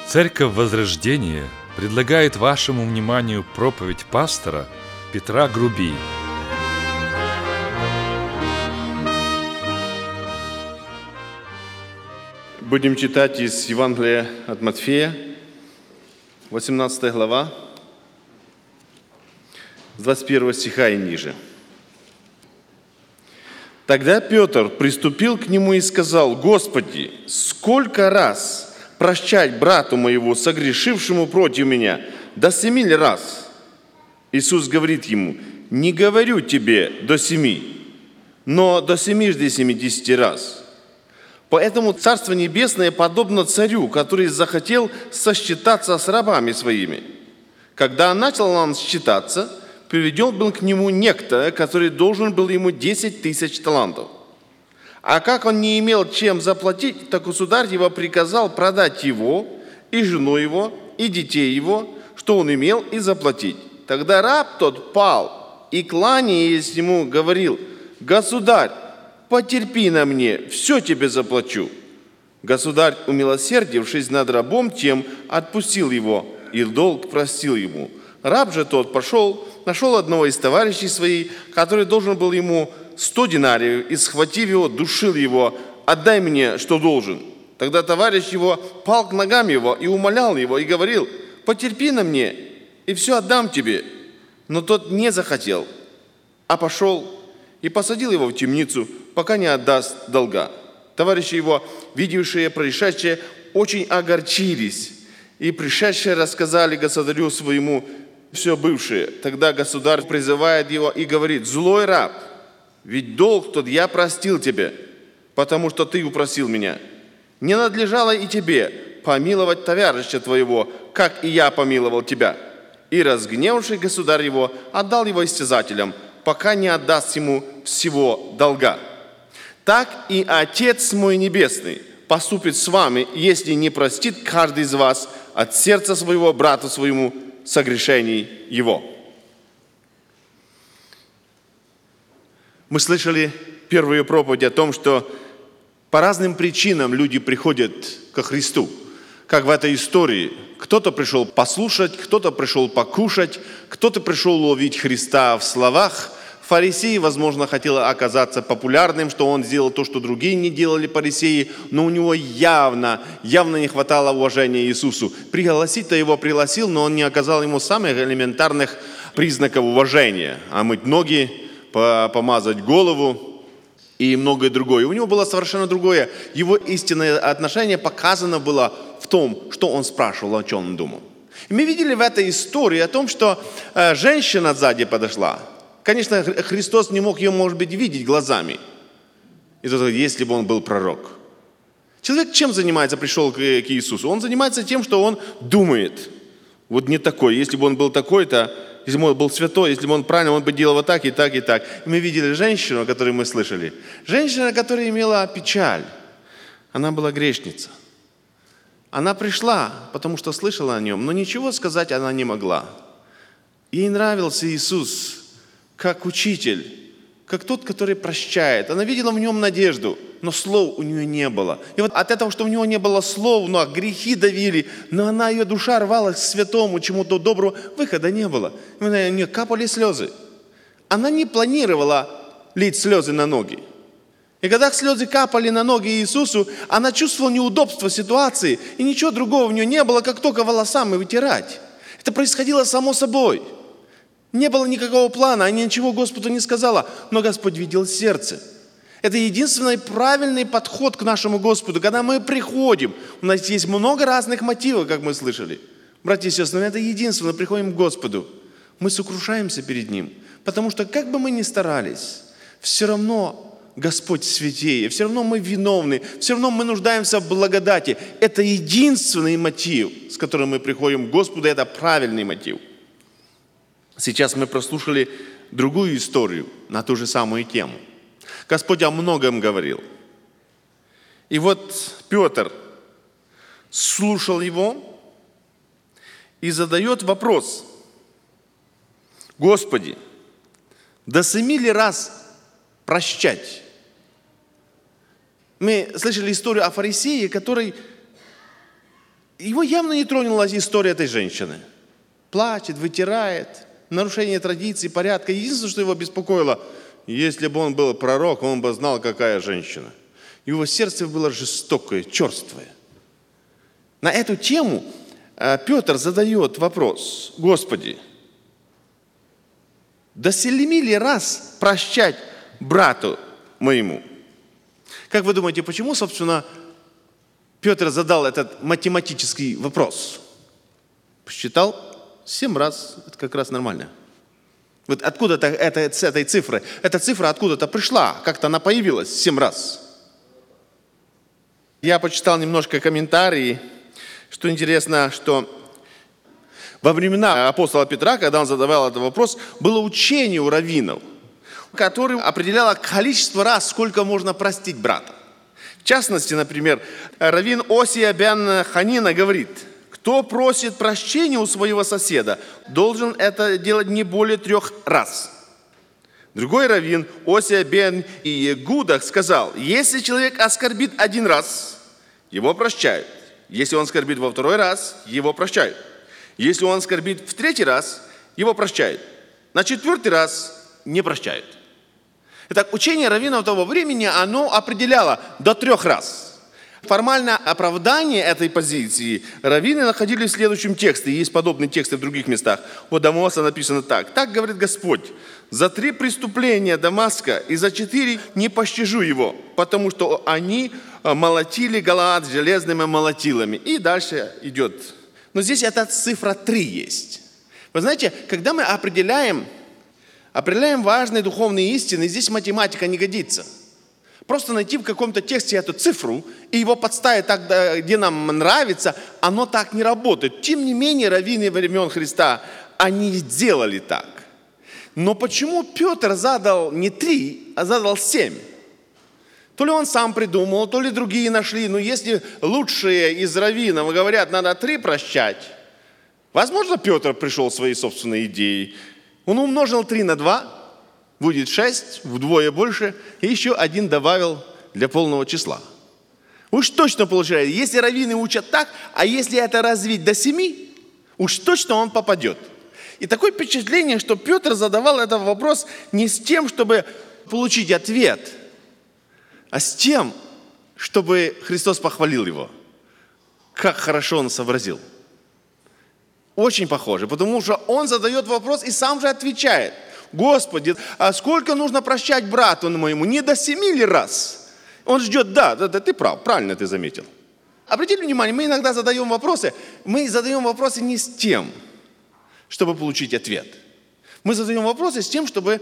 Церковь Возрождения предлагает вашему вниманию проповедь пастора Петра Груби. Будем читать из Евангелия от Матфея, 18 глава, с 21 стиха и ниже. Тогда Петр приступил к нему и сказал: «Господи, сколько раз прощать брату моему, согрешившему против меня? До 7 ли раз?» Иисус говорит ему: «Не говорю тебе до 7, но до 70 раз». Поэтому Царство Небесное подобно царю, который захотел сосчитаться с рабами своими. Когда начал он считаться, приведен был к нему некто, который должен был ему 10 000 талантов. А как он не имел чем заплатить, так государь его приказал продать его, и жену его, и детей его, что он имел, и заплатить. Тогда раб тот пал и, кланяясь ему, говорил: «Государь, потерпи на мне, все тебе заплачу». Государь, умилосердившись над рабом тем, отпустил его, и долг простил ему. Раб же тот пошел, нашел одного из товарищей своих, который должен был ему 100 динариев, и, схватив его, душил его: «Отдай мне, что должен». Тогда товарищ его пал к ногам его и умолял его, и говорил: «Потерпи на мне, и все отдам тебе». Но тот не захотел, а пошел и посадил его в темницу, пока не отдаст долга. Товарищи его, видевшие происшедшее, очень огорчились, и пришедшие рассказали государю своему все бывшее. Тогда государь призывает его и говорит: «Злой раб, ведь долг тот я простил тебе, потому что ты упросил меня. Не надлежало и тебе помиловать товарища твоего, как и я помиловал тебя». И, разгневавший государь его, отдал его истязателям, пока не отдаст ему всего долга. Так и Отец мой Небесный поступит с вами, если не простит каждый из вас от сердца своего брату своему согрешений его». Мы слышали первую проповедь о том, что по разным причинам люди приходят ко Христу, как в этой истории. Кто-то пришел послушать, кто-то пришел покушать, кто-то пришел ловить Христа в словах. Фарисей, возможно, хотел оказаться популярным, что он сделал то, что другие не делали фарисеи, но у него явно не хватало уважения Иисусу. Пригласить-то его пригласил, но он не оказал ему самых элементарных признаков уважения. Омыть ноги, помазать голову и многое другое. У него было совершенно другое. Его истинное отношение показано было в том, что он спрашивал, о чем он думал. И мы видели в этой истории о том, что женщина сзади подошла. Конечно, Христос не мог ее, может быть, видеть глазами. И тот говорит: если бы он был пророк. Человек чем занимается, пришел к Иисусу? Он занимается тем, что он думает. Вот не такой. Если бы он был такой-то, если бы он был святой, если бы он правильно, он бы делал вот так и так и так. И мы видели женщину, о которой мы слышали. Женщина, которая имела печаль. Она была грешница. Она пришла, потому что слышала о нем, но ничего сказать она не могла. Ей нравился Иисус как учитель, как тот, который прощает. Она видела в нем надежду, но слов у нее не было. И вот от этого, что у него не было слов, но грехи давили, но ее душа рвалась к святому, чему-то доброму, выхода не было. У нее капали слезы. Она не планировала лить слезы на ноги. И когда слезы капали на ноги Иисусу, она чувствовала неудобство ситуации, и ничего другого в нее не было, как только волосами вытирать. Это происходило само собой. Не было никакого плана, она ничего Господу не сказала, но Господь видел сердце. Это единственный правильный подход к нашему Господу. Когда мы приходим, у нас есть много разных мотивов, как мы слышали. Братья и сестры, но это единственное, приходим к Господу. Мы сокрушаемся перед Ним, потому что как бы мы ни старались, все равно Господь святее, все равно мы виновны, все равно мы нуждаемся в благодати. Это единственный мотив, с которым мы приходим к Господу, это правильный мотив. Сейчас мы прослушали другую историю на ту же самую тему. Господь о многом говорил. И вот Петр слушал его и задает вопрос: «Господи, до 7 ли раз прощать?» Мы слышали историю о фарисее, который Его явно не тронула история этой женщины. Плачет, вытирает, нарушение традиций, порядка. Единственное, что его беспокоило, если бы он был пророк, он бы знал, какая женщина. Его сердце было жестокое, черствое. На эту тему Петр задает вопрос: Господи, до 7 ли раз прощать брату моему? Как вы думаете, почему, собственно, Петр задал этот математический вопрос? Посчитал 7 раз, это как раз нормально. Вот откуда-то с этой цифры, эта цифра откуда-то пришла, как-то она появилась 7 раз. Я почитал немножко комментарии, что интересно, что во времена апостола Петра, когда он задавал этот вопрос, было учение у раввинов, которое определяло количество раз, сколько можно простить брата. В частности, например, раввин Осия бен Ханина говорит: кто просит прощения у своего соседа, должен это делать не более 3 раз. Другой раввин Осия бен Иегуда сказал: если человек оскорбит 1 раз, его прощают. Если он оскорбит во 2 раз, его прощают. Если он оскорбит в 3 раз, его прощают. На 4 раз не прощают. Итак, учение раввинов того времени, оно определяло до 3 раз. Формальное оправдание этой позиции раввины находили в следующем тексте. Есть подобные тексты в других местах. У Амоса написано так: «Так говорит Господь, за 3 преступления Дамаска и за 4 не пощажу его, потому что они молотили Галаад железными молотилами». И дальше идет. Но здесь эта цифра 3 есть. Вы знаете, когда мы определяем важные духовные истины, здесь математика не годится. Просто найти в каком-то тексте эту цифру и его подставить так, где нам нравится, оно так не работает. Тем не менее, раввины времен Христа, они сделали так. Но почему Петр задал не 3, а задал 7? То ли он сам придумал, то ли другие нашли. Но если лучшие из раввинов говорят, надо 3 прощать, возможно, Петр пришел своей собственной идеей. Он умножил 3 на 2, будет 6, вдвое больше, и еще 1 добавил для полного числа. Уж точно получается, если раввины учат так, а если это развить до 7, уж точно он попадет. И такое впечатление, что Петр задавал этот вопрос не с тем, чтобы получить ответ, а с тем, чтобы Христос похвалил его. Как хорошо он сообразил. Очень похоже, потому что он задает вопрос и сам же отвечает: Господи, а сколько нужно прощать брату моему? Не до 7 ли раз? Он ждет, да, ты прав, правильно ты заметил. Обратите внимание, мы иногда задаем вопросы не с тем, чтобы получить ответ. Мы задаем вопросы с тем, чтобы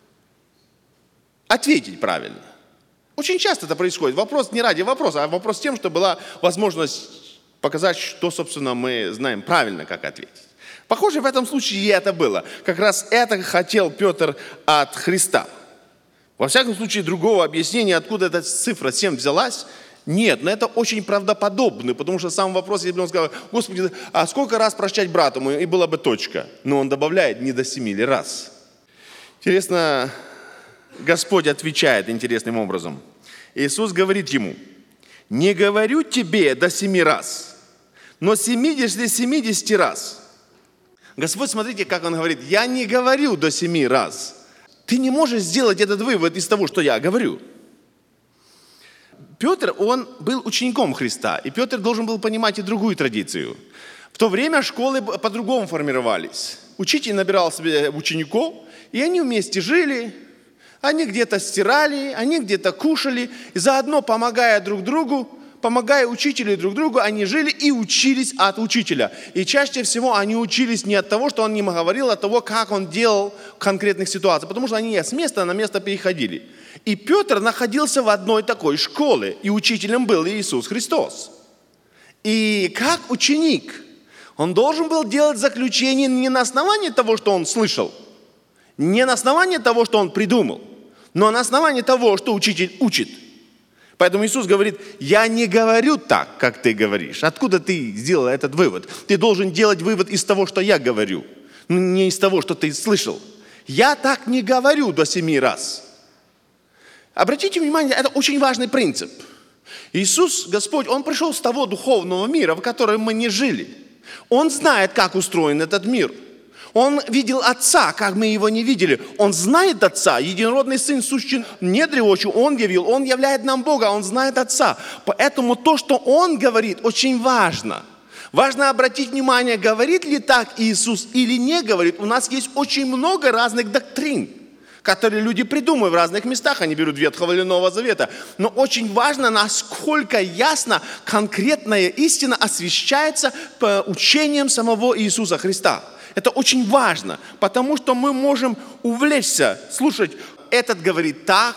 ответить правильно. Очень часто это происходит. Вопрос не ради вопроса, а вопрос с тем, что была возможность показать, что, собственно, мы знаем правильно, как ответить. Похоже, в этом случае и это было. Как раз это хотел Петр от Христа. Во всяком случае, другого объяснения, откуда эта цифра 7 взялась, нет. Но это очень правдоподобно, потому что сам вопрос, если бы он сказал: Господи, а сколько раз прощать брату моему? И была бы точка. Но он добавляет: не до 7 ли раз. Интересно, Господь отвечает интересным образом. Иисус говорит ему: не говорю тебе до 7 раз, но 70 раз. Господь, смотрите, как Он говорит: я не говорю до 7 раз. Ты не можешь сделать этот вывод из того, что я говорю. Петр, он был учеником Христа, и Петр должен был понимать и другую традицию. В то время школы по-другому формировались. Учитель набирал себе учеников, и они вместе жили, они где-то стирали, они где-то кушали, и заодно, помогая друг другу, помогая учителю и друг другу, они жили и учились от учителя. И чаще всего они учились не от того, что он им говорил, а от того, как он делал в конкретных ситуациях, потому что они с места на место переходили. И Петр находился в одной такой школе, и учителем был Иисус Христос. И как ученик, он должен был делать заключение не на основании того, что он слышал, не на основании того, что он придумал, но на основании того, что учитель учит. Поэтому Иисус говорит: я не говорю так, как ты говоришь. Откуда ты сделал этот вывод? Ты должен делать вывод из того, что я говорю, не из того, что ты слышал. Я так не говорю до 7 раз. Обратите внимание, это очень важный принцип. Иисус, Господь, Он пришел с того духовного мира, в котором мы не жили. Он знает, как устроен этот мир. Он видел Отца, как мы Его не видели. Он знает Отца, единородный Сын, сущий в недре очи, Он явил, Он являет нам Бога, Он знает Отца. Поэтому то, что Он говорит, очень важно. Важно обратить внимание, говорит ли так Иисус или не говорит. У нас есть очень много разных доктрин, которые люди придумывают в разных местах. Они берут Ветхого или Нового Завета. Но очень важно, насколько ясно конкретная истина освещается по учениям самого Иисуса Христа. Это очень важно, потому что мы можем увлечься, слушать, этот говорит так,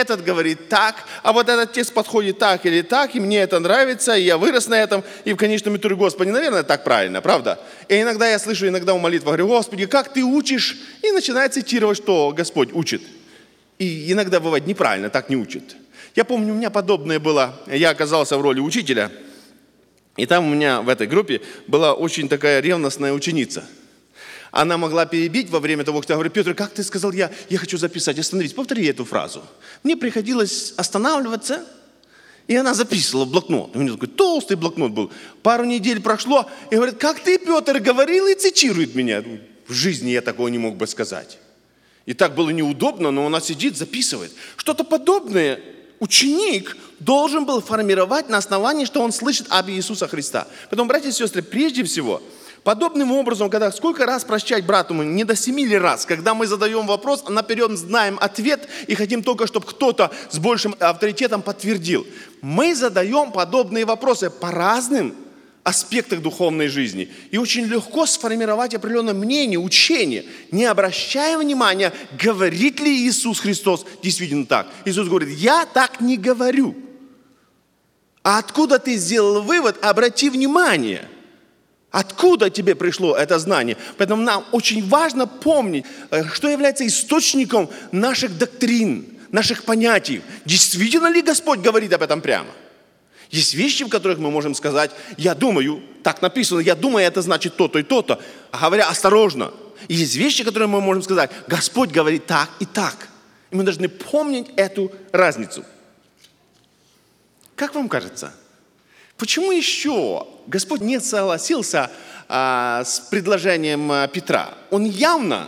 а вот этот текст подходит так или так, и мне это нравится, и я вырос на этом, и в конечном итоге, Господи, наверное, так правильно, правда? И иногда я слышу, иногда в молитвах говорю, Господи, как ты учишь? И начинаю цитировать, что Господь учит. И иногда бывает неправильно, так не учит. Я помню, у меня подобное было, я оказался в роли учителя, и там у меня в этой группе была очень такая ревностная ученица. Она могла перебить во время того, что я говорю, Петр, как ты сказал, я хочу записать, остановись, повтори эту фразу. Мне приходилось останавливаться, и она записывала в блокнот. У нее такой толстый блокнот был. Пару недель прошло, и говорит, как ты, Петр, говорил и цитирует меня. В жизни я такого не мог бы сказать. И так было неудобно, но она сидит, записывает. Что-то подобное ученик должен был формировать на основании, что он слышит об Иисусе Христа. Поэтому, братья и сестры, прежде всего, подобным образом, когда сколько раз прощать брату, мы не до 7 раз, когда мы задаем вопрос, наперед знаем ответ и хотим только, чтобы кто-то с большим авторитетом подтвердил. Мы задаем подобные вопросы по разным аспектам духовной жизни. И очень легко сформировать определенное мнение, учение, не обращая внимания, говорит ли Иисус Христос действительно так. Иисус говорит, я так не говорю. А откуда ты сделал вывод? Обрати внимание. Откуда тебе пришло это знание? Поэтому нам очень важно помнить, что является источником наших доктрин, наших понятий. Действительно ли Господь говорит об этом прямо? Есть вещи, в которых мы можем сказать, я думаю, так написано, я думаю, это значит то-то и то-то. А говоря осторожно. И есть вещи, которые мы можем сказать, Господь говорит так и так. И мы должны помнить эту разницу. Как вам кажется? Почему еще Господь не согласился с предложением Петра? Он явно,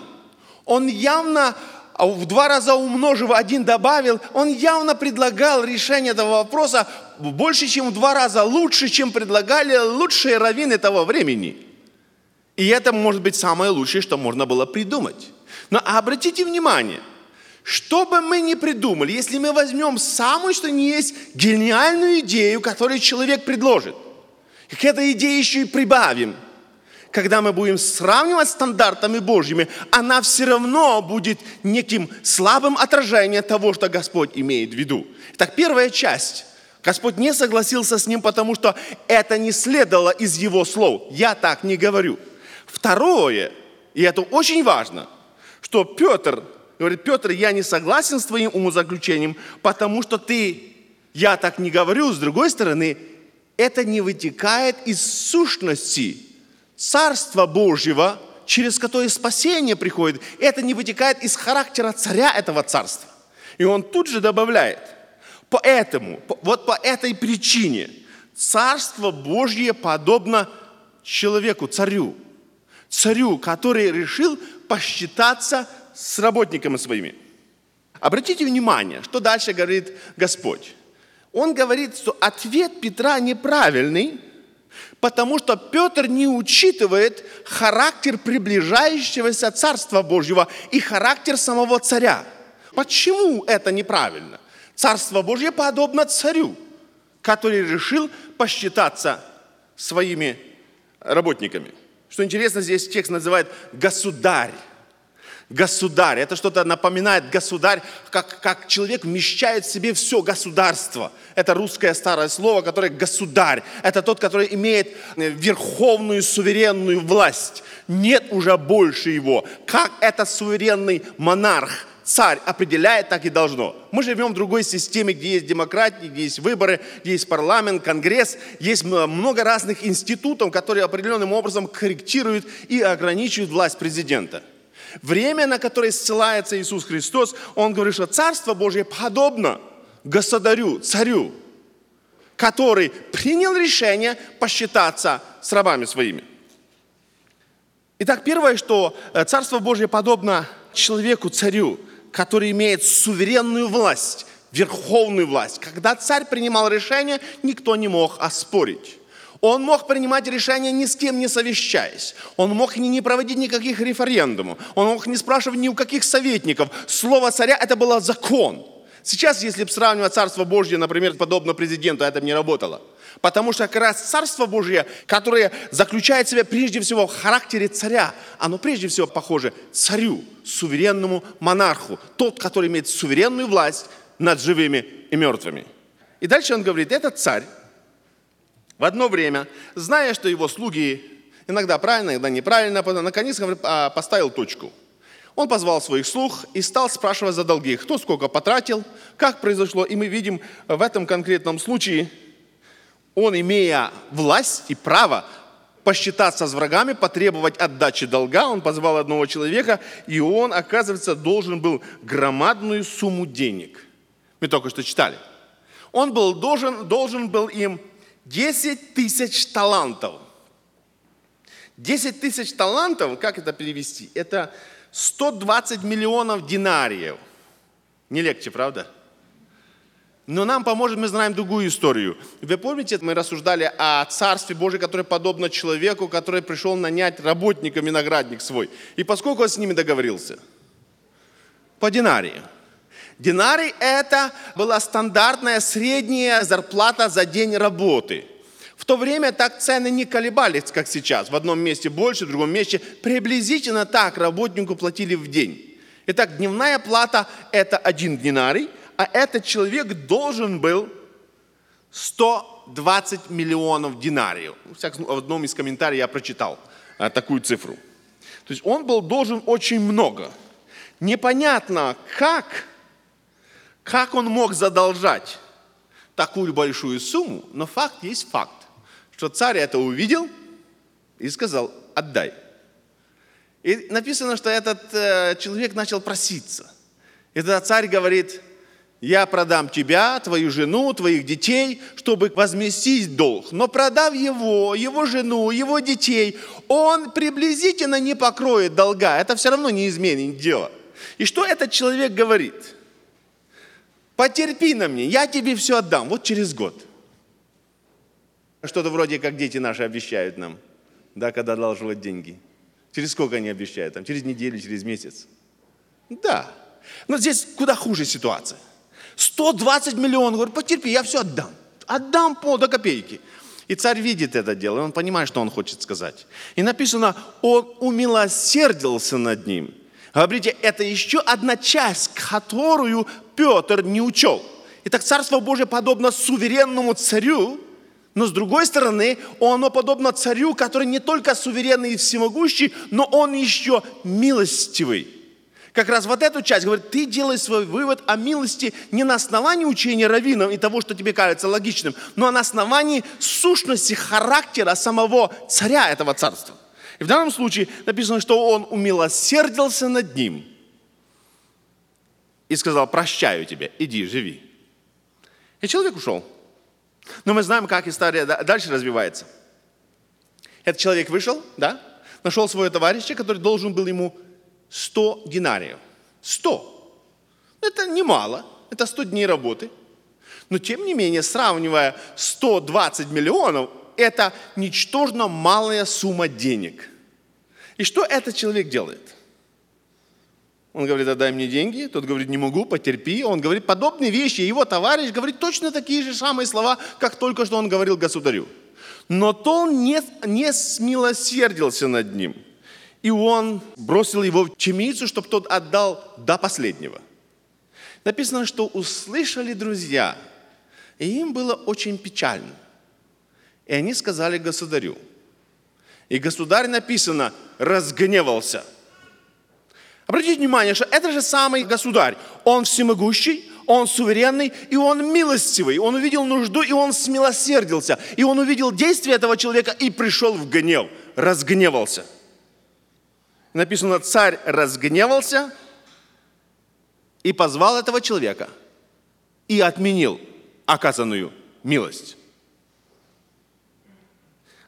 в 2 раза умножив, 1 добавил, он явно предлагал решение этого вопроса больше, чем в 2 раза лучше, чем предлагали лучшие раввины того времени. И это может быть самое лучшее, что можно было придумать. Но обратите внимание, что бы мы ни придумали, если мы возьмем самую, что ни есть, гениальную идею, которую человек предложит, и к этой идее еще и прибавим, когда мы будем сравнивать с стандартами Божьими, она все равно будет неким слабым отражением того, что Господь имеет в виду. Итак, первая часть. Господь не согласился с ним, потому что это не следовало из его слов. Я так не говорю. Второе, и это очень важно, что Петр говорит, Петр, я не согласен с твоим умозаключением, потому что я так не говорю. С другой стороны, это не вытекает из сущности Царства Божьего, через которое спасение приходит. Это не вытекает из характера царя этого царства. И он тут же добавляет, поэтому, вот по этой причине, Царство Божье подобно человеку, царю, который решил посчитаться с работниками своими. Обратите внимание, что дальше говорит Господь. Он говорит, что ответ Петра неправильный, потому что Петр не учитывает характер приближающегося Царства Божьего и характер самого царя. Почему это неправильно? Царство Божье подобно царю, который решил посчитаться своими работниками. Что интересно, здесь текст называет «государь». Государь. Это что-то напоминает государь, как человек вмещает в себе все государство. Это русское старое слово, которое государь. Это тот, который имеет верховную суверенную власть. Нет уже больше его. Как этот суверенный монарх, царь определяет, так и должно. Мы живем в другой системе, где есть демократия, где есть выборы, где есть парламент, конгресс. Есть много разных институтов, которые определенным образом корректируют и ограничивают власть президента. Время, на которое ссылается Иисус Христос, Он говорит, что Царство Божье подобно государю, царю. который принял решение посчитаться с рабами своими. Итак, первое, что Царство Божие подобно человеку, царю, который имеет суверенную власть, верховную власть. Когда царь принимал решение, никто не мог оспорить. Он мог принимать решения ни с кем не совещаясь. Он мог не проводить никаких референдумов. Он мог не спрашивать ни у каких советников. Слово царя – это был закон. Сейчас, если сравнивать Царство Божье, например, подобно президенту, это бы не работало. Потому что как раз Царство Божье, которое заключает в себе прежде всего в характере царя, оно прежде всего похоже царю, суверенному монарху. Тот, который имеет суверенную власть над живыми и мертвыми. И дальше он говорит, этот царь, в одно время, зная, что его слуги иногда правильно, иногда неправильно, наконец поставил точку. Он позвал своих слуг и стал спрашивать за долги, кто сколько потратил, как произошло. И мы видим в этом конкретном случае, он, имея власть и право посчитаться с врагами, потребовать отдачи долга, он позвал одного человека, и он, оказывается, должен был громадную сумму денег. Мы только что читали. Он был должен был им 10 тысяч талантов. 10 тысяч талантов, как это перевести? Это 120 миллионов динариев. Не легче, правда? Но нам поможет, мы знаем другую историю. Вы помните, мы рассуждали о Царстве Божьем, которое подобно человеку, который пришел нанять работника виноградник свой. И поскольку он с ними договорился? По динарию. Динарий – это была стандартная средняя зарплата за день работы. В то время так цены не колебались, как сейчас. В одном месте больше, в другом месте. Приблизительно так работнику платили в день. Итак, дневная плата – это 1 динарий, а этот человек должен был 120 миллионов динариев. В одном из комментариев я прочитал такую цифру. То есть он был должен очень много. Непонятно, как он мог задолжать такую большую сумму, но факт есть факт, что царь это увидел и сказал, отдай. И написано, что этот человек начал проситься. И тогда царь говорит, я продам тебя, твою жену, твоих детей, чтобы возместить долг. Но продав его жену, его детей, он приблизительно не покроет долга. Это все равно не изменит дело. И что этот человек говорит? Потерпи на мне, я тебе все отдам, вот через год. Что-то вроде как дети наши обещают нам, да, когда одалживают деньги. Через сколько они обещают? Там, через неделю, через месяц. Да. Но здесь куда хуже ситуация. 120 миллионов, говорит, потерпи, я все отдам. Отдам до копейки. И царь видит это дело, и он понимает, что он хочет сказать. И написано, он умилосердился над ним. Говорите, это еще одна часть, которую Петр не учел. Итак, Царство Божие подобно суверенному царю, но с другой стороны, оно подобно царю, который не только суверенный и всемогущий, но он еще милостивый. Как раз вот эту часть, говорит, ты делай свой вывод о милости не на основании учения раввинов и того, что тебе кажется логичным, но на основании сущности характера самого царя этого царства. И в данном случае написано, что он умилосердился над ним и сказал, прощаю тебя, иди, живи. И человек ушел. Но мы знаем, как история дальше развивается. Этот человек вышел, да, нашел своего товарища, который должен был ему 100 динариев. 100. Это немало, это 100 дней работы. Но тем не менее, сравнивая 120 миллионов, это ничтожно малая сумма денег. И что этот человек делает? Он говорит, отдай мне деньги. Тот говорит, не могу, потерпи. Он говорит подобные вещи. Его товарищ говорит точно такие же самые слова, как только что он говорил государю. Но тот не смилосердился над ним. И он бросил его в темницу, чтобы тот отдал до последнего. Написано, что услышали друзья, и им было очень печально. И они сказали государю. И государь, написано, разгневался. Обратите внимание, что это же самый государь. Он всемогущий, он суверенный, и он милостивый. Он увидел нужду, и он смилосердился. И он увидел действие этого человека и пришел в гнев, разгневался. Написано, царь разгневался и позвал этого человека и отменил оказанную милость.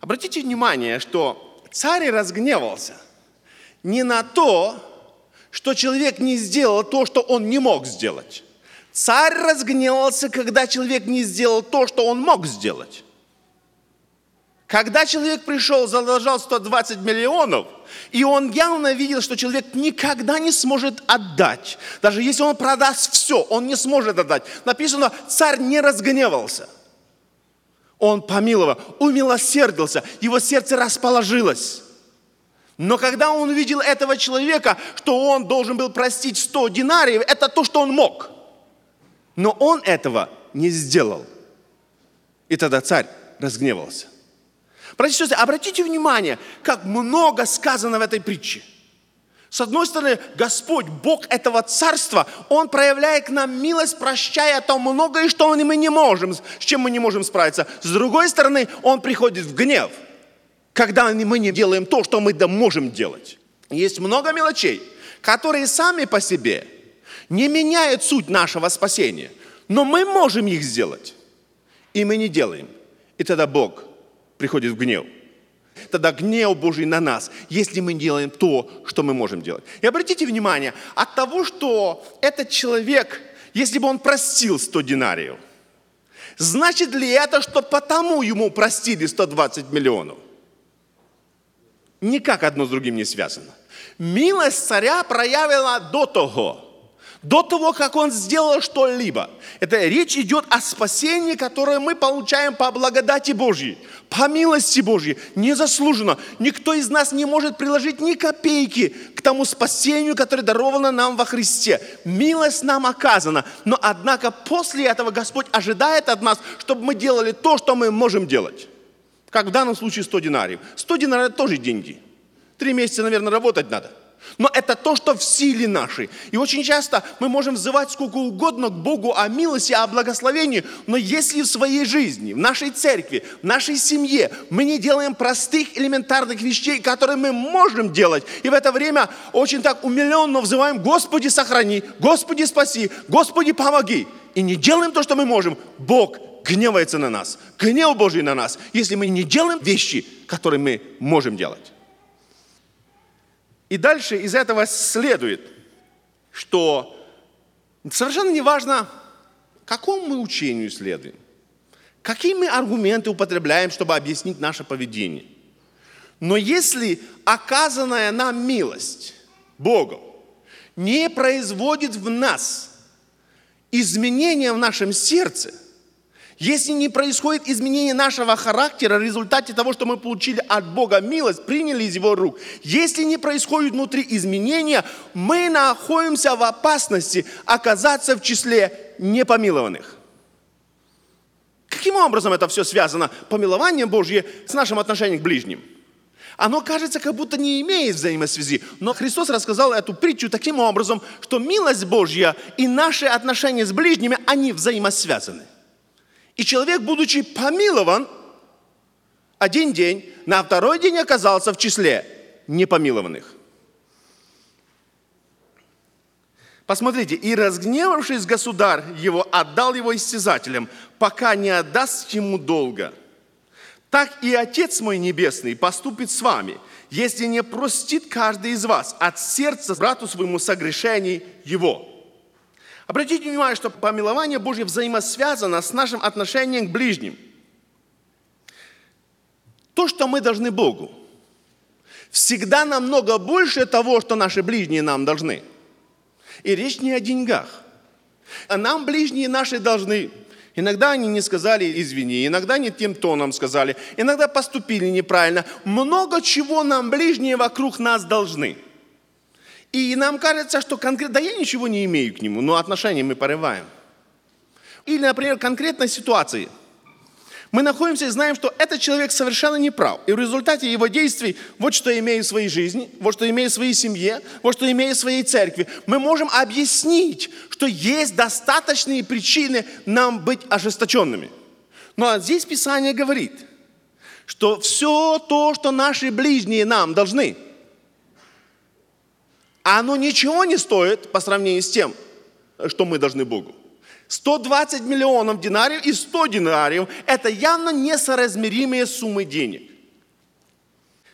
Обратите внимание, что царь разгневался не на то, что человек не сделал то, что он не мог сделать. Царь разгневался, когда человек не сделал то, что он мог сделать. Когда человек пришел, задолжал 120 миллионов, и он явно видел, что человек никогда не сможет отдать. Даже если он продаст все, он не сможет отдать. Написано, царь не разгневался. Он помиловал, умилосердился, его сердце расположилось. Но когда он увидел этого человека, что он должен был простить 100 динариев, это то, что он мог. Но он этого не сделал. И тогда царь разгневался. Братья и сестры, обратите внимание, как много сказано в этой притче. С одной стороны, Господь, Бог этого царства, Он проявляет к нам милость, прощая то многое, что мы не можем, с чем мы не можем справиться. С другой стороны, Он приходит в гнев, когда мы не делаем то, что мы можем делать. Есть много мелочей, которые сами по себе не меняют суть нашего спасения, но мы можем их сделать, и мы не делаем. И тогда Бог приходит в гнев. Тогда гнев Божий на нас, если мы делаем то, что мы можем делать. И обратите внимание, от того, что этот человек, если бы он простил 100 динариев, значит ли это, что потому ему простили 120 миллионов? Никак одно с другим не связано. Милость царя проявила до того, как он сделал что-либо. Это речь идет о спасении, которое мы получаем по благодати Божьей, по милости Божьей, незаслуженно. Никто из нас не может приложить ни копейки к тому спасению, которое даровано нам во Христе. Милость нам оказана, но однако после этого Господь ожидает от нас, чтобы мы делали то, что мы можем делать. Как в данном случае 100 динариев. 100 динариев тоже деньги. 3 месяца, наверное, работать надо. Но это то, что в силе нашей. И очень часто мы можем взывать сколько угодно к Богу о милости, о благословении, но если в своей жизни, в нашей церкви, в нашей семье мы не делаем простых, элементарных вещей, которые мы можем делать, и в это время очень так умиленно взываем: Господи, сохрани, Господи, спаси, Господи, помоги, и не делаем то, что мы можем, Бог гневается на нас, гнев Божий на нас, если мы не делаем вещи, которые мы можем делать. И дальше из этого следует, что совершенно не важно, какому мы учению следуем, какие мы аргументы употребляем, чтобы объяснить наше поведение. Но если оказанная нам милость Богом не производит в нас изменения в нашем сердце, если не происходит изменение нашего характера в результате того, что мы получили от Бога милость, приняли из Его рук, если не происходит внутри изменения, мы находимся в опасности оказаться в числе непомилованных. Каким образом это все связано, помилование Божье, с нашим отношением к ближним? Оно кажется, как будто не имеет взаимосвязи. Но Христос рассказал эту притчу таким образом, что милость Божья и наши отношения с ближними, они взаимосвязаны. И человек, будучи помилован один день, на второй день оказался в числе непомилованных. Посмотрите, и разгневавшись государь его, отдал его истязателям, пока не отдаст ему долга. Так и Отец мой Небесный поступит с вами, если не простит каждый из вас от сердца брату своему согрешений его. Обратите внимание, что помилование Божье взаимосвязано с нашим отношением к ближним. То, что мы должны Богу, всегда намного больше того, что наши ближние нам должны. И речь не о деньгах. А нам ближние наши должны. Иногда они не сказали извини, иногда не тем тоном сказали, иногда поступили неправильно. Много чего нам ближние вокруг нас должны. И нам кажется, что конкретно, да я ничего не имею к нему, но отношения мы порываем. Или, например, конкретной ситуации. Мы находимся и знаем, что этот человек совершенно не прав. И в результате его действий, вот что имею в своей жизни, вот что имею в своей семье, вот что имею в своей церкви, мы можем объяснить, что есть достаточные причины нам быть ожесточенными. Но здесь Писание говорит, что все то, что наши ближние нам должны, оно ничего не стоит по сравнению с тем, что мы должны Богу. 120 миллионов динариев и 100 динариев – это явно несоразмеримые суммы денег.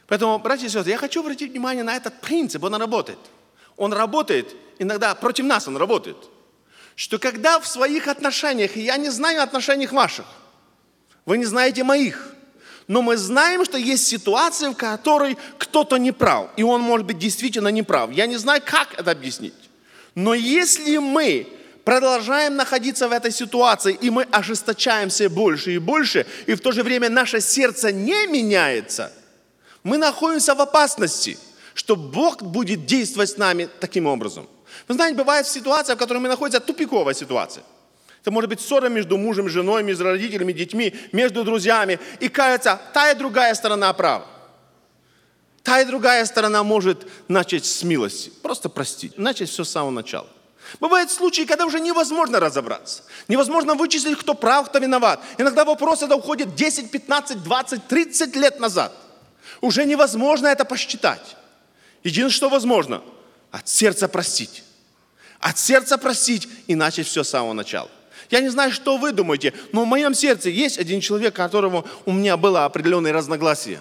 Поэтому, братья и сестры, я хочу обратить внимание на этот принцип, он работает. Он работает, иногда против нас он работает. Что когда в своих отношениях, и я не знаю отношениях ваших, вы не знаете моих, но мы знаем, что есть ситуации, в которой кто-то не прав, и он может быть действительно не прав. Я не знаю, как это объяснить. Но если мы продолжаем находиться в этой ситуации, и мы ожесточаемся больше и больше, и в то же время наше сердце не меняется, мы находимся в опасности, что Бог будет действовать с нами таким образом. Вы знаете, бывает ситуация, в которой мы находимся, тупиковая ситуация. Это может быть ссора между мужем и женой, между родителями, детьми, между друзьями. И кажется, та и другая сторона права. Та и другая сторона может начать с милости, просто простить, начать все с самого начала. Бывают случаи, когда уже невозможно разобраться. Невозможно вычислить, кто прав, кто виноват. Иногда вопрос это уходит 10, 15, 20, 30 лет назад. Уже невозможно это посчитать. Единственное, что возможно, от сердца простить. От сердца простить и начать все с самого начала. Я не знаю, что вы думаете, но в моем сердце есть один человек, которому у меня было определенное разногласие.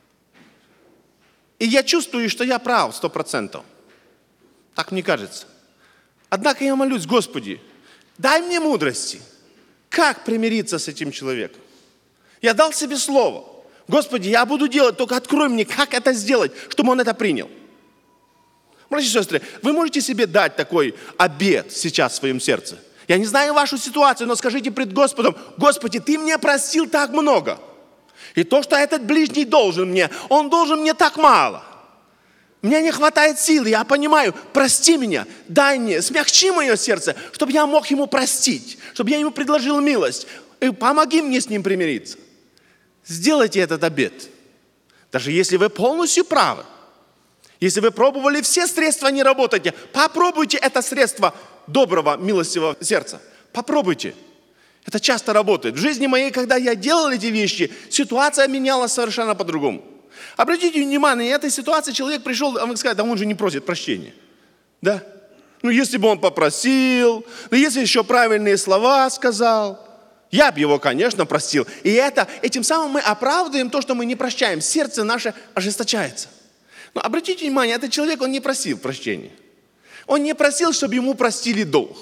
И я чувствую, что я прав 100%. Так мне кажется. Однако я молюсь, Господи, дай мне мудрости, как примириться с этим человеком. Я дал себе слово. Господи, я буду делать, только открой мне, как это сделать, чтобы он это принял. Братья и сестры, вы можете себе дать такой обет сейчас в своем сердце. Я не знаю вашу ситуацию, но скажите пред Господом: Господи, Ты мне простил так много. И то, что этот ближний должен мне, он должен мне так мало. Мне не хватает сил, я понимаю, прости меня, дай мне, смягчи мое сердце, чтобы я мог ему простить, чтобы я ему предложил милость. И помоги мне с ним примириться. Сделайте этот обет. Даже если вы полностью правы. Если вы пробовали все средства, не работаете, попробуйте это средство доброго, милостивого сердца. Попробуйте. Это часто работает. В жизни моей, когда я делал эти вещи, ситуация менялась совершенно по-другому. Обратите внимание, в этой ситуации человек пришел, а вы сказали, да он же не просит прощения. Да? Ну, если бы он попросил, ну, если еще правильные слова сказал, я бы его, конечно, простил. И этим самым мы оправдываем то, что мы не прощаем. Сердце наше ожесточается. Но обратите внимание, этот человек, он не просил прощения. Он не просил, чтобы ему простили долг.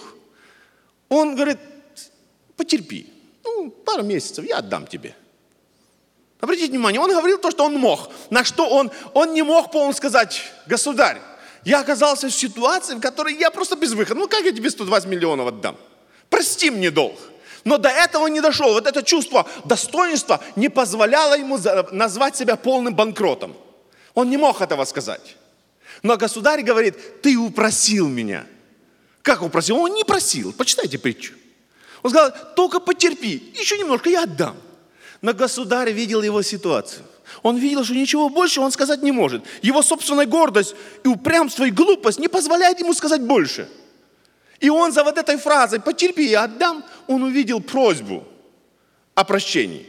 Он говорит: потерпи, пару месяцев, я отдам тебе. Обратите внимание, он говорил то, что он мог. На что он не мог полностью сказать: государь, я оказался в ситуации, в которой я просто без выхода. Ну как я тебе 120 миллионов отдам? Прости мне долг. Но до этого не дошел. Вот это чувство достоинства не позволяло ему назвать себя полным банкротом. Он не мог этого сказать. Но государь говорит: ты упросил меня. Как упросил? Он не просил. Почитайте притчу. Он сказал: только потерпи, еще немножко, я отдам. Но государь видел его ситуацию. Он видел, что ничего больше он сказать не может. Его собственная гордость и упрямство и глупость не позволяют ему сказать больше. И он за вот этой фразой «потерпи, я отдам», он увидел просьбу о прощении.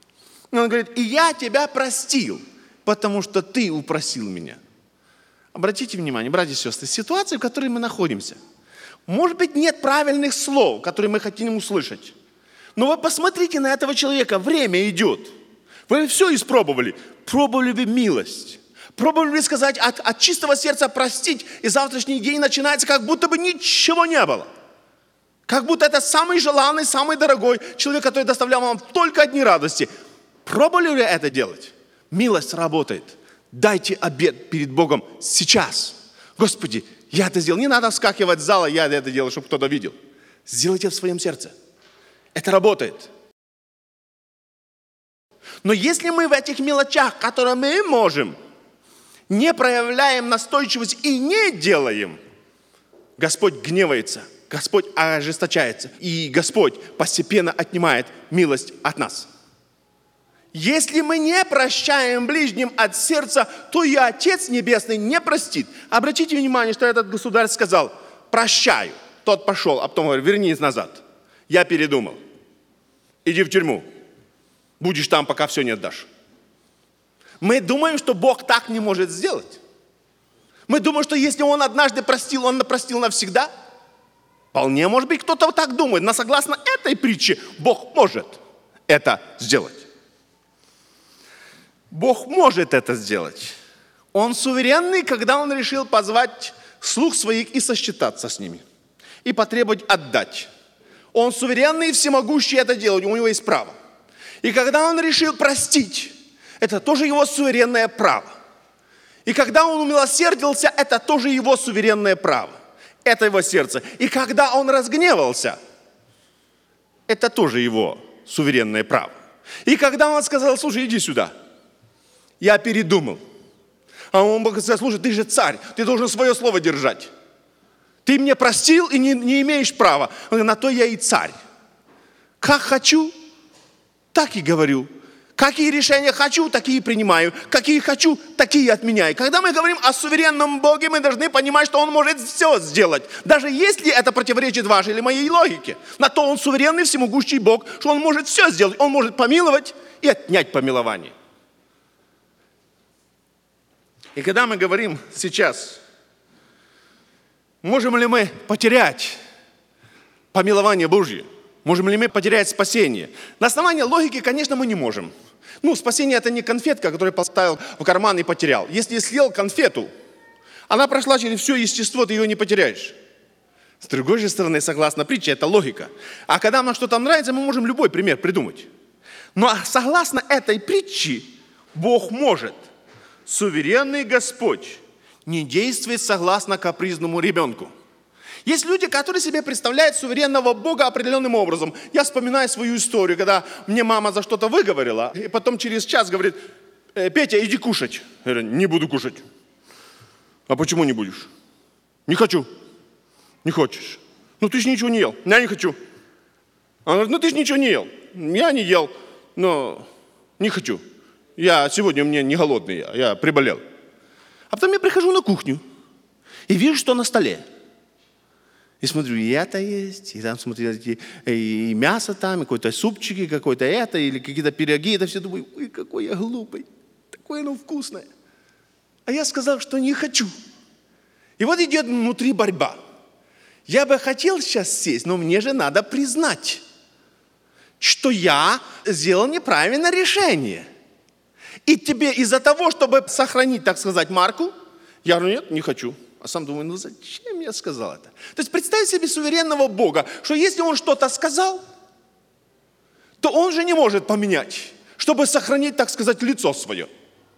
И он говорит: и я тебя простил, потому что ты упросил меня. Обратите внимание, братья и сестры, ситуация, в которой мы находимся. Может быть, нет правильных слов, которые мы хотим услышать. Но вы посмотрите на этого человека, время идет. Вы все испробовали. Пробовали вы милость. Пробовали вы сказать от чистого сердца простить, и завтрашний день начинается, как будто бы ничего не было. Как будто это самый желанный, самый дорогой человек, который доставлял вам только одни радости. Пробовали ли это делать? Милость работает. Дайте обет перед Богом сейчас. Господи, я это сделал. Не надо вскакивать с зала, я это делаю, чтобы кто-то видел. Сделайте в своем сердце. Это работает. Но если мы в этих мелочах, которые мы можем, не проявляем настойчивость и не делаем, Господь гневается, Господь ожесточается, и Господь постепенно отнимает милость от нас. Если мы не прощаем ближним от сердца, то и Отец Небесный не простит. Обратите внимание, что этот государь сказал: прощаю. Тот пошел, а потом говорит: вернись назад. Я передумал. Иди в тюрьму. Будешь там, пока все не отдашь. Мы думаем, что Бог так не может сделать. Мы думаем, что если Он однажды простил, Он простил навсегда. Вполне может быть, кто-то так думает. Но согласно этой притче, Бог может это сделать. Бог может это сделать. Он суверенный, когда Он решил позвать слуг своих и сосчитаться с ними. И потребовать отдать. Он суверенный и всемогущий это делать, у него есть право. И когда Он решил простить, это тоже Его суверенное право. И когда Он умилосердился, это тоже Его суверенное право. Это Его сердце. И когда Он разгневался, это тоже Его суверенное право. И когда Он сказал: слушай, иди сюда, я передумал. А Он сказал: слушай, ты же царь, ты должен свое слово держать. Ты мне простил и не имеешь права. Он говорит: на то я и царь. Как хочу, так и говорю. Какие решения хочу, такие принимаю. Какие хочу, такие отменяю. Когда мы говорим о суверенном Боге, мы должны понимать, что Он может все сделать. Даже если это противоречит вашей или моей логике. На то Он суверенный, всемогущий Бог, что Он может все сделать. Он может помиловать и отнять помилование. И когда мы говорим сейчас, можем ли мы потерять помилование Божье? Можем ли мы потерять спасение? На основании логики, конечно, мы не можем. Спасение – это не конфетка, которую поставил в карман и потерял. Если съел конфету, она прошла через все естество, ты ее не потеряешь. С другой же стороны, согласно притче, это логика. А когда нам что-то нравится, мы можем любой пример придумать. Но согласно этой притче, Бог может, суверенный Господь, не действовать согласно капризному ребенку. Есть люди, которые себе представляют суверенного Бога определенным образом. Я вспоминаю свою историю, когда мне мама за что-то выговорила, и потом через час говорит: Петя, иди кушать. Я говорю: не буду кушать. А почему не будешь? Не хочу. Не хочешь. Ты же ничего не ел. Я не хочу. Она говорит: ты же ничего не ел. Я не ел, но не хочу. Сегодня мне не голодный, я приболел. А потом я прихожу на кухню и вижу, что на столе. И смотрю, и это есть, и там смотрю, и мясо там, и какой-то супчики, какой-то это, или какие-то пироги. Это все думаю: ой, какой я глупый, такое оно вкусное. А я сказал, что не хочу. И вот идет внутри борьба. Я бы хотел сейчас сесть, но мне же надо признать, что я сделал неправильное решение. И тебе из-за того, чтобы сохранить, так сказать, марку, я говорю: нет, не хочу. А сам думаю: зачем я сказал это? То есть представь себе суверенного Бога, что если Он что-то сказал, то Он же не может поменять, чтобы сохранить, так сказать, лицо свое.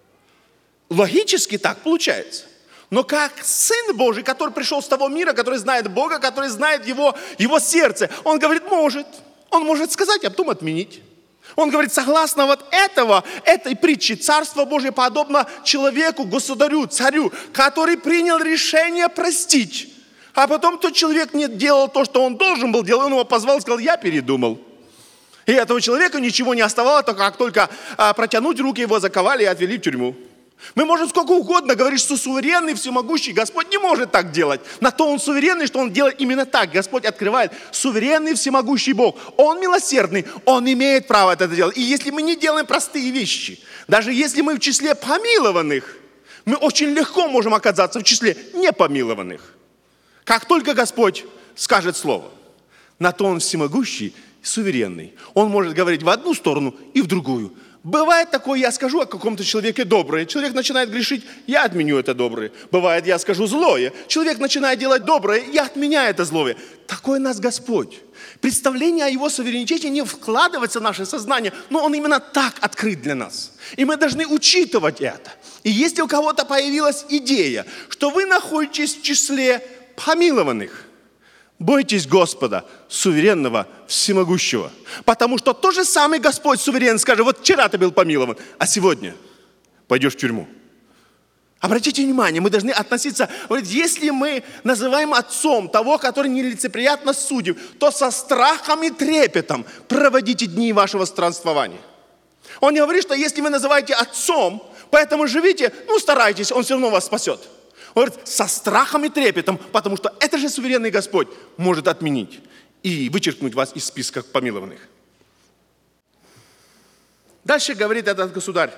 Логически так получается. Но как Сын Божий, который пришел с того мира, который знает Бога, который знает Его сердце, Он говорит: может. Он может сказать, а потом отменить. Он говорит: согласно этой притче, Царство Божие подобно человеку, государю, царю, который принял решение простить. А потом тот человек не делал то, что он должен был делать. Он его позвал и сказал: я передумал. И этого человека ничего не оставалось, как только протянуть руки, его заковали и отвели в тюрьму. Мы можем сколько угодно говорить, что суверенный, всемогущий Господь не может так делать. На то Он суверенный, что Он делает именно так. Господь открывает: суверенный, всемогущий Бог. Он милосердный, Он имеет право это делать. И если мы не делаем простые вещи, даже если мы в числе помилованных, мы очень легко можем оказаться в числе непомилованных. Как только Господь скажет слово, на то Он всемогущий, суверенный. Он может говорить в одну сторону и в другую. Бывает такое: я скажу о каком-то человеке доброе, человек начинает грешить, я отменю это доброе. Бывает, я скажу злое, человек начинает делать доброе, я отменяю это злое. Такой у нас Господь. Представление о Его суверенитете не вкладывается в наше сознание, но Он именно так открыт для нас. И мы должны учитывать это. И если у кого-то появилась идея, что вы находитесь в числе помилованных, бойтесь Господа, суверенного, всемогущего. Потому что тот же самый Господь суверен скажет: вот вчера ты был помилован, а сегодня пойдешь в тюрьму. Обратите внимание, мы должны относиться, если мы называем отцом того, который нелицеприятно судим, то со страхом и трепетом проводите дни вашего странствования. Он не говорит, что если вы называете отцом, поэтому живите, старайтесь, он все равно вас спасет. Он говорит: со страхом и трепетом, потому что это же суверенный Господь может отменить и вычеркнуть вас из списка помилованных. Дальше говорит этот государь: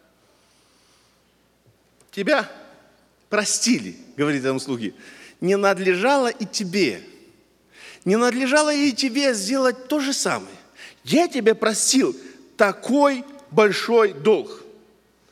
тебя простили, говорит ему слуги, не надлежало и тебе сделать то же самое. Я тебя просил такой большой долг.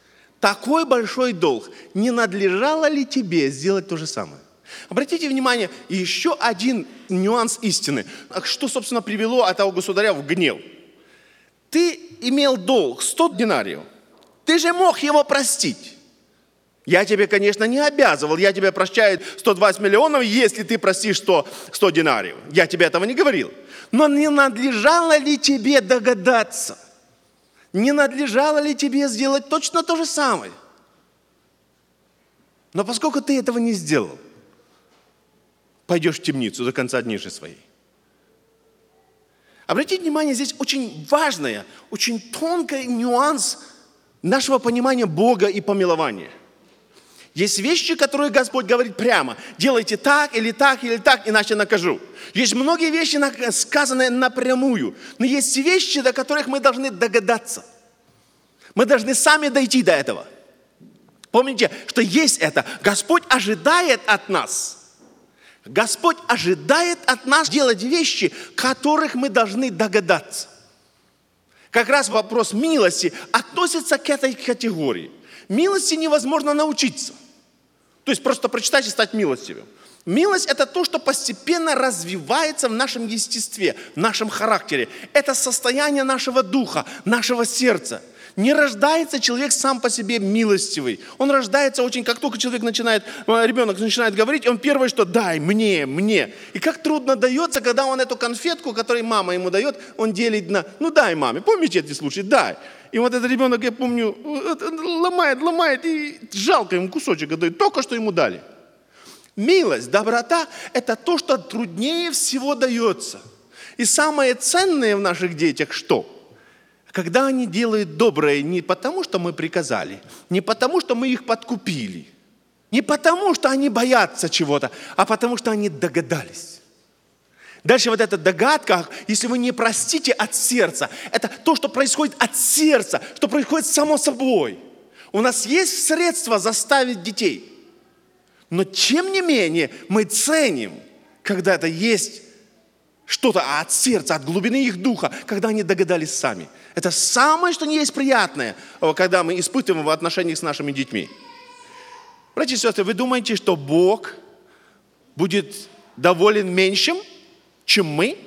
такой большой долг, не надлежало ли тебе сделать то же самое? Обратите внимание, еще один нюанс истины. Что, собственно, привело этого государя в гнев? Ты имел долг 100 динариев. Ты же мог его простить. Я тебе, конечно, не обязывал. Я тебе прощаю 120 миллионов, если ты простишь 100 динариев. Я тебе этого не говорил. Но не надлежало ли тебе догадаться? Не надлежало ли тебе сделать точно то же самое? Но поскольку ты этого не сделал, пойдешь в темницу до конца дней же своей. Обратите внимание, здесь очень важный, очень тонкий нюанс нашего понимания Бога и помилования. Есть вещи, которые Господь говорит прямо. Делайте так, или так, или так, иначе накажу. Есть многие вещи, сказанные напрямую. Но есть вещи, до которых мы должны догадаться. Мы должны сами дойти до этого. Помните, что есть это. Господь ожидает от нас. Господь ожидает от нас делать вещи, которых мы должны догадаться. Как раз вопрос милости относится к этой категории. Милости невозможно научиться. То есть просто прочитать и стать милостивым. Милость – это то, что постепенно развивается в нашем естестве, в нашем характере. Это состояние нашего духа, нашего сердца. Не рождается человек сам по себе милостивый. Он рождается очень, как только ребенок начинает говорить, он первое, что дай, мне. И как трудно дается, когда он эту конфетку, которую мама ему дает, он делит на, дай маме. Помните эти случаи? Дай. И вот этот ребенок, я помню, ломает, и жалко ему кусочек отдает, только что ему дали. Милость, доброта – это то, что труднее всего дается. И самое ценное в наших детях что? Когда они делают доброе не потому, что мы приказали, не потому, что мы их подкупили, не потому, что они боятся чего-то, а потому, что они догадались. Дальше вот эта догадка, если вы не простите от сердца, это то, что происходит от сердца, что происходит само собой. У нас есть средства заставить детей. Но тем не менее мы ценим, когда это есть что-то от сердца, от глубины их духа, когда они догадались сами. Это самое, что не есть приятное, когда мы испытываем в отношениях с нашими детьми. Братья и сестры, вы думаете, что Бог будет доволен меньшим, чем мы?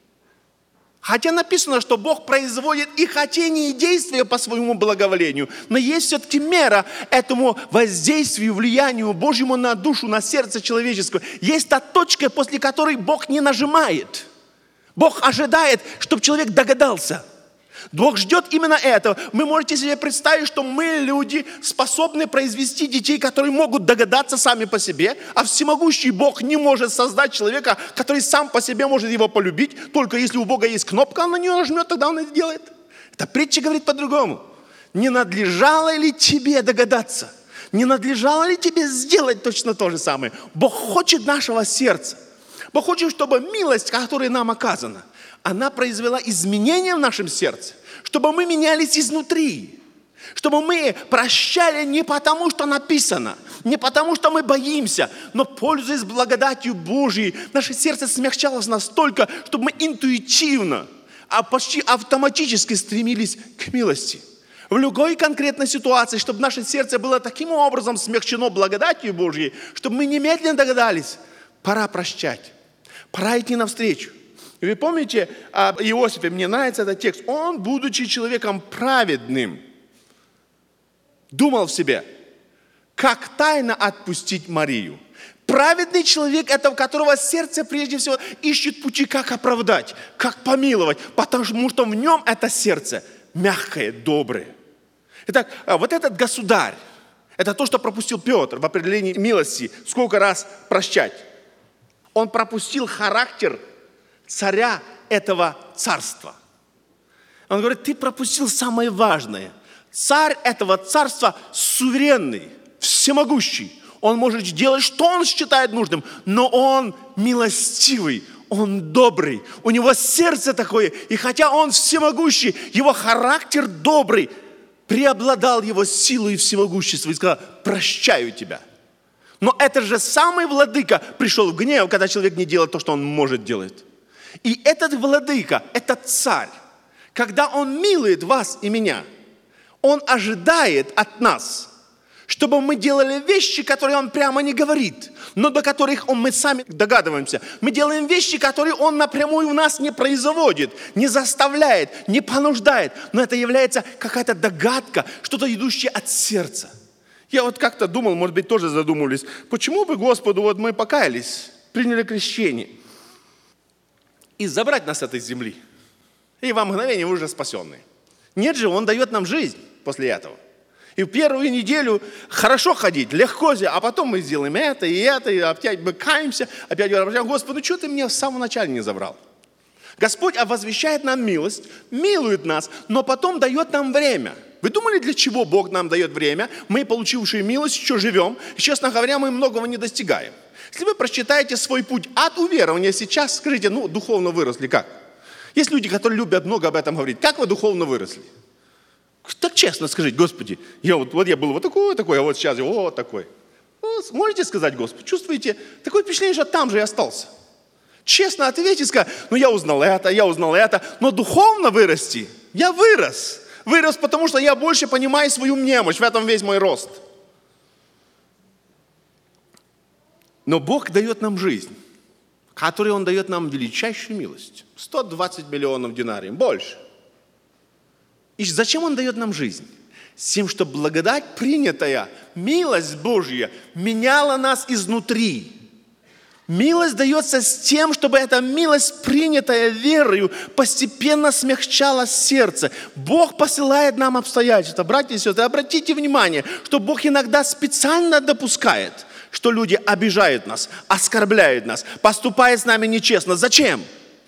Хотя написано, что Бог производит и хотение, и действия по своему благоволению. Но есть все-таки мера этому воздействию, влиянию Божьему на душу, на сердце человеческое. Есть та точка, после которой Бог не нажимает. Бог ожидает, чтобы человек догадался. Бог ждет именно этого. Вы можете себе представить, что мы, люди, способны произвести детей, которые могут догадаться сами по себе, а всемогущий Бог не может создать человека, который сам по себе может его полюбить, только если у Бога есть кнопка, он на нее нажмет, тогда он это делает. Эта притча говорит по-другому. Не надлежало ли тебе догадаться? Не надлежало ли тебе сделать точно то же самое? Бог хочет нашего сердца. Бог хочет, чтобы милость, которая нам оказана, она произвела изменения в нашем сердце, чтобы мы менялись изнутри, чтобы мы прощали не потому, что написано, не потому, что мы боимся, но пользуясь благодатью Божьей, наше сердце смягчалось настолько, чтобы мы интуитивно, почти автоматически стремились к милости. В любой конкретной ситуации, чтобы наше сердце было таким образом смягчено благодатью Божьей, чтобы мы немедленно догадались, пора прощать, пора идти навстречу. И вы помните об Иосифе, мне нравится этот текст. Он, будучи человеком праведным, думал в себе, как тайно отпустить Марию. Праведный человек, это у которого сердце прежде всего ищет пути, как оправдать, как помиловать, потому что в нем это сердце мягкое, доброе. Итак, вот этот государь, это то, что пропустил Петр в определении милости, сколько раз прощать. Он пропустил характер царя этого царства. Он говорит, ты пропустил самое важное. Царь этого царства суверенный, всемогущий. Он может делать, что он считает нужным, но он милостивый, он добрый. У него сердце такое, и хотя он всемогущий, его характер добрый, преобладал его силой и всемогуществом и сказал, прощаю тебя. Но это же самый владыка пришел в гнев, когда человек не делает то, что он может делать. И этот владыка, этот царь, когда он милует вас и меня, он ожидает от нас Чтобы мы делали вещи, которые Он прямо не говорит, но до которых мы сами догадываемся. Мы делаем вещи, которые Он напрямую в нас не производит, не заставляет, не понуждает. Но это является какая-то догадка, что-то идущее от сердца. Я вот как-то думал, может быть, тоже задумывались, почему бы Господу, вот мы покаялись, приняли крещение, и забрать нас с этой земли. И во мгновение вы уже спасенные. Нет же, Он дает нам жизнь после этого. И в первую неделю хорошо ходить, легко, а потом мы сделаем это, и опять мы каемся, опять говорим: Господи, ну что ты меня с самого начала не забрал? Господь возвещает нам милость, милует нас, но потом дает нам время. Вы думали, для чего Бог нам дает время? Мы, получившие милость, еще живем. И, честно говоря, мы многого не достигаем. Если вы прочитаете свой путь от уверования сейчас, скажите, духовно выросли как? Есть люди, которые любят много об этом говорить. Как вы духовно выросли? Так честно скажите: Господи, я был вот такой, а вот сейчас я вот такой. Можете сказать: Господи, чувствуете? Такое впечатление, что там же и остался. Честно ответьте и скажите: я узнал это, но духовно вырасти я вырос. Вырос, потому что я больше понимаю свою немощь, в этом весь мой рост. Но Бог дает нам жизнь, которой Он дает нам величайшую милость. 120 миллионов динариев, больше. И зачем Он дает нам жизнь? С тем, чтобы благодать принятая, милость Божья меняла нас изнутри. Милость дается с тем, чтобы эта милость, принятая верою, постепенно смягчала сердце. Бог посылает нам обстоятельства. Братья и сестры, обратите внимание, что Бог иногда специально допускает, что люди обижают нас, оскорбляют нас, поступают с нами нечестно. Зачем?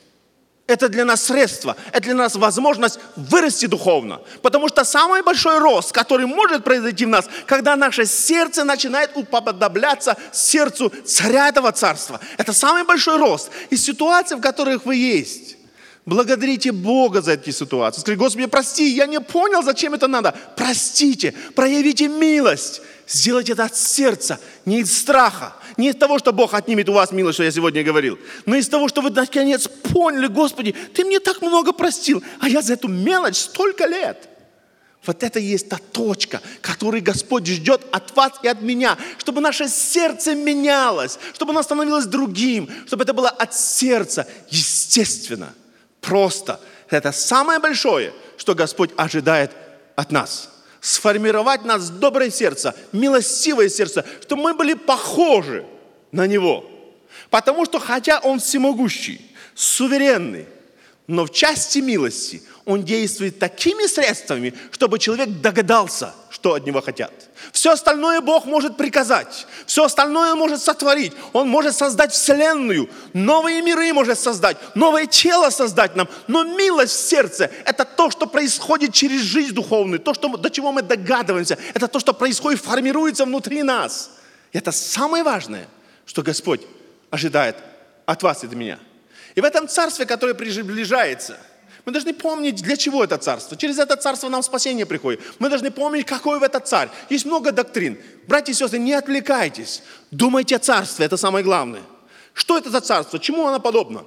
Это для нас средство, это для нас возможность вырасти духовно. Потому что самый большой рост, который может произойти в нас, когда наше сердце начинает уподобляться сердцу царя этого царства. Это самый большой рост. И ситуации, в которых вы есть, благодарите Бога за эти ситуации. Скажите: Господи, прости, я не понял, зачем это надо. Простите, проявите милость. Сделайте это от сердца, не из страха, не из того, что Бог отнимет у вас милость, что я сегодня говорил, но из того, что вы наконец поняли: Господи, Ты мне так много простил, а я за эту мелочь столько лет. Вот это и есть та точка, которую Господь ждет от вас и от меня, чтобы наше сердце менялось, чтобы оно становилось другим, чтобы это было от сердца, естественно, просто. Это самое большое, что Господь ожидает от нас. Сформировать нас доброе сердце, милостивое сердце, чтобы мы были похожи на Него. Потому что хотя Он всемогущий, суверенный, но в части милости Он действует такими средствами, чтобы человек догадался, что от него хотят. Все остальное Бог может приказать, все остальное может сотворить. Он может создать вселенную, новые миры может создать, новое тело создать нам. Но милость в сердце – это то, что происходит через жизнь духовную, то, до чего мы догадываемся. Это то, что происходит, формируется внутри нас. И это самое важное, что Господь ожидает от вас и от меня. И в этом царстве, которое приближается, мы должны помнить, для чего это царство. Через это царство нам спасение приходит. Мы должны помнить, какой в этот царь. Есть много доктрин. Братья и сестры, не отвлекайтесь. Думайте о царстве, это самое главное. Что это за царство? Чему оно подобно?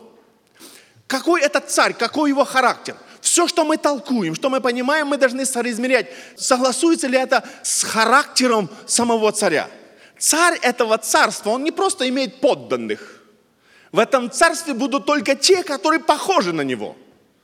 Какой этот царь? Какой его характер? Все, что мы толкуем, что мы понимаем, мы должны соизмерять. Согласуется ли это с характером самого царя? Царь этого царства, он не просто имеет подданных. В этом царстве будут только те, которые похожи на него.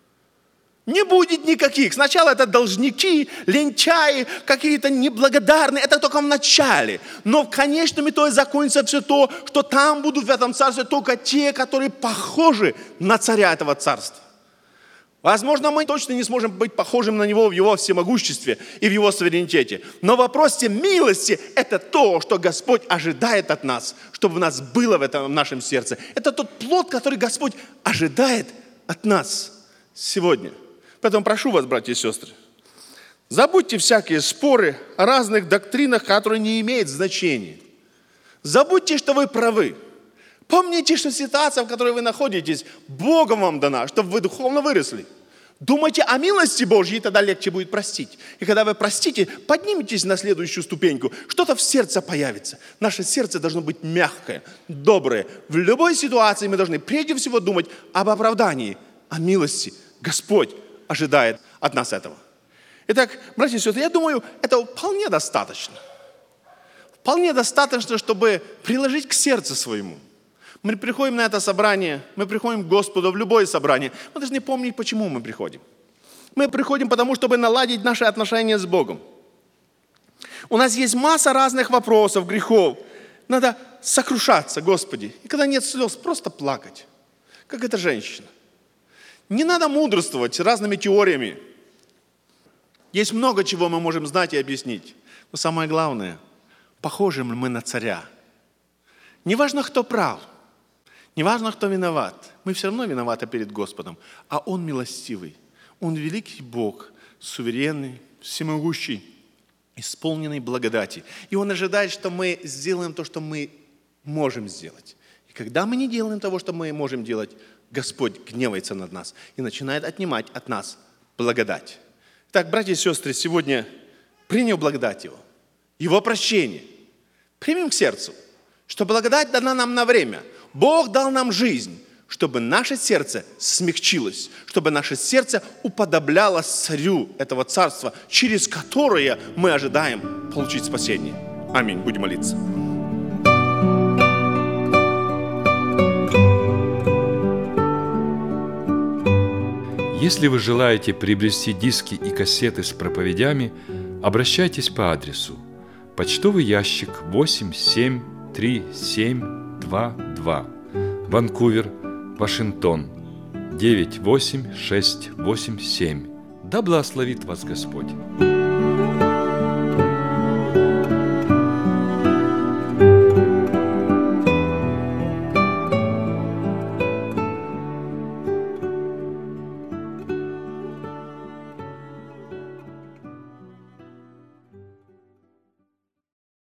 Не будет никаких. Сначала это должники, лентяи, какие-то неблагодарные. Это только в начале. Но в конечном итоге закончится все то, что там будут в этом царстве только те, которые похожи на царя этого царства. Возможно, мы точно не сможем быть похожим на него в его всемогуществе и в его суверенитете. Но в вопросе милости – это то, что Господь ожидает от нас, чтобы у нас было в нашем сердце. Это тот плод, который Господь ожидает от нас сегодня. Поэтому прошу вас, братья и сестры, забудьте всякие споры о разных доктринах, которые не имеют значения. Забудьте, что вы правы. Помните, что ситуация, в которой вы находитесь, Богом вам дана, чтобы вы духовно выросли. Думайте о милости Божьей, и тогда легче будет простить. И когда вы простите, подниметесь на следующую ступеньку, что-то в сердце появится. Наше сердце должно быть мягкое, доброе. В любой ситуации мы должны прежде всего думать об оправдании, о милости. Господь ожидает от нас этого. Итак, братья и сестры, я думаю, этого вполне достаточно. вполне достаточно, чтобы приложить к сердцу своему. Мы приходим на это собрание, мы приходим к Господу в любое собрание. Мы должны помнить, почему мы приходим. Мы приходим потому, чтобы наладить наши отношения с Богом. У нас есть масса разных вопросов, грехов. Надо сокрушаться, Господи. И когда нет слез, просто плакать, как эта женщина. Не надо мудрствовать разными теориями. Есть много чего мы можем знать и объяснить. Но самое главное, похожи ли мы на царя. Неважно, кто прав, неважно, кто виноват. Мы все равно виноваты перед Господом. А Он милостивый. Он великий Бог, суверенный, всемогущий, исполненный благодати. И Он ожидает, что мы сделаем то, что мы можем сделать. И когда мы не делаем того, что мы можем делать, Господь гневается над нас и начинает отнимать от нас благодать. Так, братья и сестры, сегодня приняв благодать Его прощение, примем к сердцу, что благодать дана нам на время. Бог дал нам жизнь, чтобы наше сердце смягчилось, чтобы наше сердце уподоблялось царю этого царства, через которое мы ожидаем получить спасение. Аминь. Будем молиться. Если вы желаете приобрести диски и кассеты с проповедями, обращайтесь по адресу: почтовый ящик 87372, Ванкувер, Вашингтон 98687. Да благословит вас Господь!